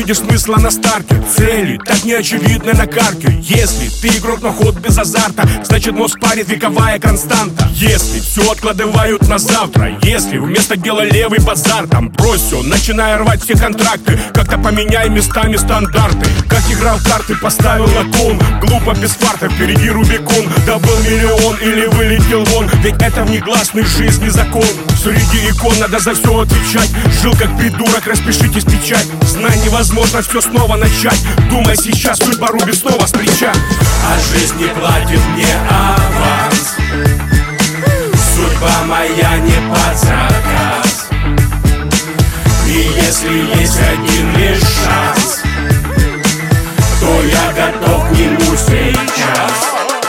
видишь смысла на старте. Цели так неочевидны на карте. Если ты игрок, но ход без азарта, значит мозг парит вековая константа. Если все откладывают на завтра, если вместо дела левый базар, там брось все, начинай рвать все контракты. Как-то поменяй местами стандарты. Как игра в карты, поставил на кон. Глупо без фарта, впереди Рубикон. Добыл миллион или вылетел вон, ведь это внегласный жизни закон. Среди икон надо за все отвечать. Жил как придурок, распишитесь печать. Знай, невозможно все снова начать. Думай сейчас, судьба рубит снова с плеча. А жизнь не платит мне аванс. Судьба моя не под заказ. И если есть один лишь шанс, то я готов к нему сейчас.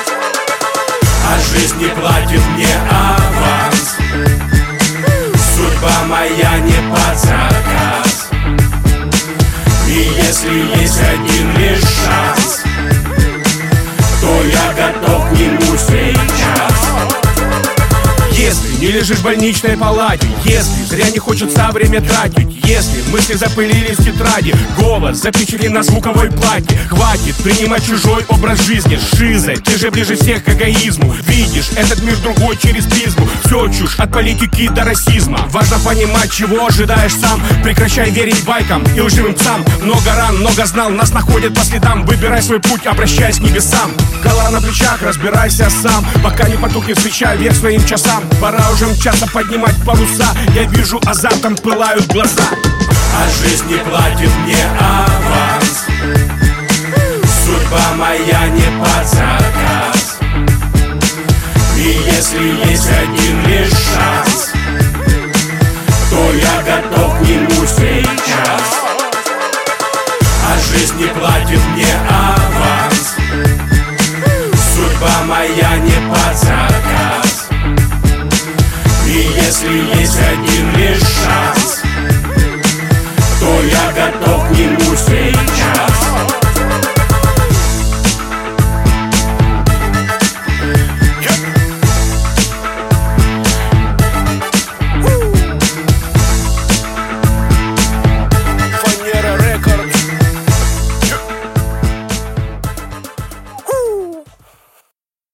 А жизнь не платит мне аванс. Судьба моя не под заказ. И если есть один лишь шанс, то я готов к нему сейчас. Если не лежишь в больничной палате, если зря не хочется время тратить, если мысли запылились в тетради, голос запечатлен на звуковой плате, хватит принимать чужой образ жизни. Шиза, ты же ближе всех к эгоизму. Видишь этот мир другой через призму. Все чушь от политики до расизма. Важно понимать, чего ожидаешь сам. Прекращай верить байкам и лживым псам. Много ран, много знал, нас находят по следам. Выбирай свой путь, обращаясь к небесам. Гора на плечах, разбирайся сам. Пока не потухнет свеча, вверх своим часам. Пора уже мчаться, поднимать паруса. Я вижу, азартом пылают глаза. А жизнь не платит мне аванс. Судьба моя не под заказ. И если есть один лишь шанс,